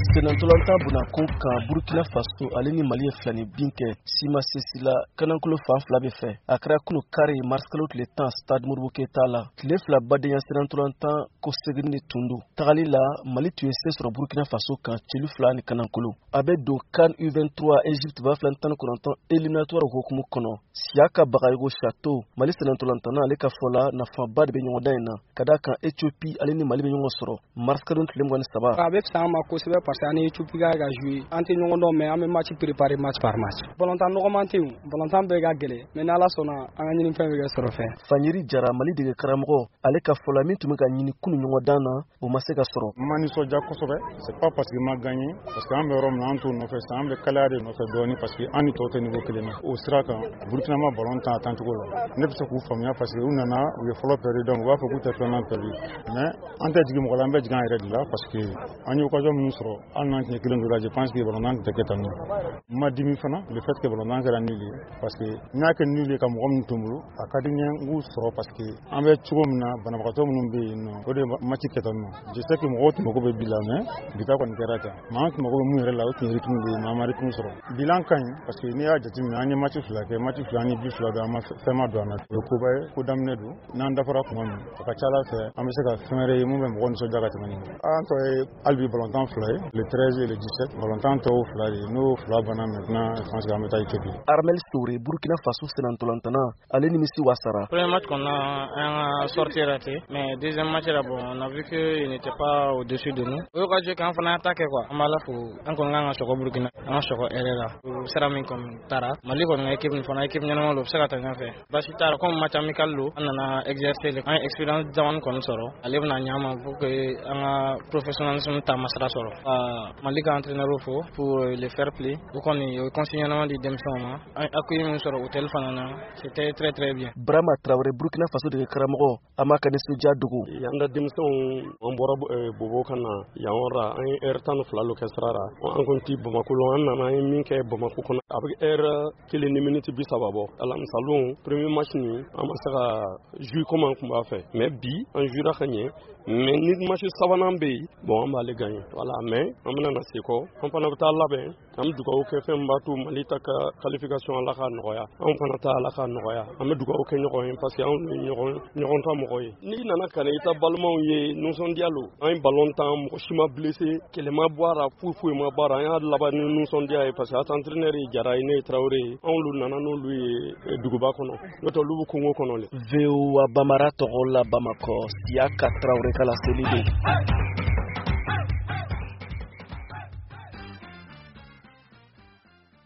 Senantolanta Bunakon kan Burkina Faso ale ni Mali filani binkɛ Sima Sesila kanankolo fan fila bɛ fɛ a kɛra kunu kari marskalo tile 10 stade Modibo Keita la tile fila badenya Senantolantan ko segin ni tundu tagali la Mali tun ye se sɔrɔ Burkina Faso kan celu fila ni kanankolo a bɛ don CAN U23 Egypte 2019 éliminatoire hukumu kɔnɔ Siaka Bagayogo Chateau Mali Senantolantana ale ka fɔla nafaba de bɛ ɲɔgɔndan in na ka da kan Ethiopie ale ni Mali bɛ ɲɔgɔn sɔrɔ marskalo tile 23 a bɛ fisa an ma kosɛbɛ parce que an ni Ethiopie ka jouer an tɛ ɲɔgɔn dɔn mais an bɛ match préparer match par match balontan nɔgɔman tɛ yen balontan bɛɛ ka gɛlɛn mais n'Ala sɔnna an ka ɲini fɛn bɛ kɛ sɔrɔ fɛn Fanyeri Jara Mali dege karamɔgɔ ale ka fɔla min tun bɛ ka ɲini kunu ɲɔgɔndan na o ma se ka sɔrɔ ma nisɔndiya kosɛbɛ c'est pas parce que ma gagné parce que an bɛ yɔrɔ min an t'o nɔfɛ sisan an bɛ kalaya de nɔfɛ dɔɔni parce que an ni tɔw tɛ niveau kelen na o sira kan Burkina ma balontan a tancogo la ne bɛ se k'u faamuya parce que u nana u ye fɔlɔ perdu donc u b'a fɔ k'u tɛ filanan perdu mais an tɛ jigin mɔgɔ la an bɛ jigin an yɛrɛ de la parce que an ye occasion minnu sɔrɔ hali n'an tun ye kelen dɔ la je pense que balontan tɛ kɛ tan ma dimi fana le fait que balontan kɛra nul ye parce que n y'a kɛ nul ye ka mɔgɔ min to n bolo a ka di n ye n k'u sɔrɔ parce que an bɛ cogo min na banabagatɔ minnu bɛ yen nɔ o de match kɛ tan nɔ je sais que mɔgɔw tun mago bɛ bi la mais bi ta kɔni kɛra tan mais an tun mago bɛ mun yɛrɛ la o tun ye rythme de ye mais an ma rythme sɔrɔ bilan ka ɲi parce que n'i y'a jateminɛ an ye match fila kɛ match fila an ye bi fila don an ma fɛn ma don an na o ye koba ye ko daminɛ don n'an dafara tuma min a ka ca Ala fɛ an bɛ se ka fɛn wɛrɛ ye mun bɛ mɔgɔ nisɔndiya ka tɛmɛ nin an tɔ ye hali bi balontan fila ye le 13 et le 17 balontan tɔw fila de n'o fila banna maintenant je pense que an bɛ taa Ethiopie. Armel Soure Burkina Faso Senantolantana ale nimisi wasara. Premier match qu'on a un sorti raté mais deuxième match là bon on a vu que il n'était pas au-dessus de nous. O ka jeu kan fana attaquer quoi. An b'a la fo an ko ngan ka sɔgɔ Burkina an sɔgɔ erreur la. Sera min comme Tara Mali ko ngai équipe fana équipe ɲɛnama lo se ka taa ɲɛfɛ. Basi Tara comme match amical lo an nana exercer le expérience zaman kɔni sɔrɔ ale bɛna ɲama pour que an ka professionnalisme ta masira sɔrɔ. Mali ka entraîneur fo pour le fair play. O kɔni o conseil ɲɛnama di denmisɛnw ma. An accueil min sɔrɔ hôtel fana na c'était très très bien. Brahma Traoré Burkina Faso de karamɔgɔ ama ka nisɔndiya dogo yanda denmisɛnw an bɔra bobo ka na yan yɔrɔ an ye heure 12 lo kɛ sira la an kun ti Bamako lɔ an nana an ye min kɛ Bamako kɔnɔ a bɛ heure 1 ni minute 30 bɔ alamisalon premier match ni an ma se ka jouer comme an kun b'a fɛ mais bi an jouera ka ɲɛ mais ni match sabanan bɛ yen bon an b'ale gagner voilà mais an bɛna na se kɔ an fana bɛ taa labɛn an bɛ dugawu kɛ fɛn b'a to Mali ta ka qualification Ala ka nɔgɔya an fana ta Ala ka nɔgɔya an bɛ dugawu kɛ ɲɔgɔn ye parce que anw ye ɲɔgɔn ta mɔgɔ ye n'i nana ka na i ta balimaw ye nisɔndiya lo an ye ballon tan mɔgɔ si ma blessé kɛlɛ ma bɔ a la foyi ma bɔ a la an y'a laban ni nisɔndiya ye parce que a entraîneur ye Jara ye ne ye Traoré ye anw nana n'olu ye duguba kɔnɔ n'o tɛ olu bɛ kungo kɔnɔ le VOA Bamara tɔgɔ la Bamako Siaka Traoré kala seli